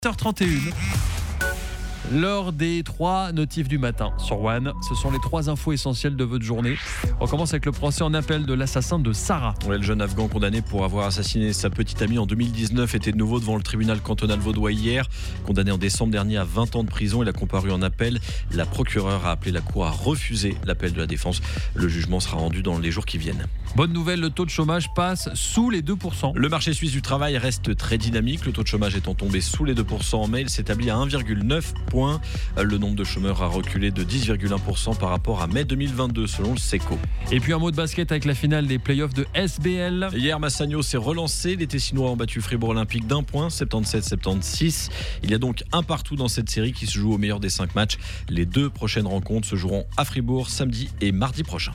7h31. L'heure des 3 notifs du matin sur One. Ce sont les 3 infos essentielles de votre journée. On commence avec le procès en appel de l'assassin de Sarah. Ouais, le jeune Afghan condamné pour avoir assassiné sa petite amie en 2019 était de nouveau devant le tribunal cantonal vaudois hier. Condamné en décembre dernier à 20 ans de prison, il a comparu en appel. La procureure a appelé la cour à refuser l'appel de la défense. Le jugement sera rendu dans les jours qui viennent. Bonne nouvelle, le taux de chômage passe sous les 2%. Le marché suisse du travail reste très dynamique. Le taux de chômage étant tombé sous les 2% en mai, il s'établit à 1,9 points. Le nombre de chômeurs a reculé de 10,1% par rapport à mai 2022 selon le SECO. Et puis un mot de basket avec la finale des playoffs de SBL. Hier, Massagno s'est relancé. Les Tessinois ont battu Fribourg Olympique d'un point, 77-76. Il y a donc un partout dans cette série qui se joue au meilleur des 5 matchs. Les 2 prochaines rencontres se joueront à Fribourg samedi et mardi prochain.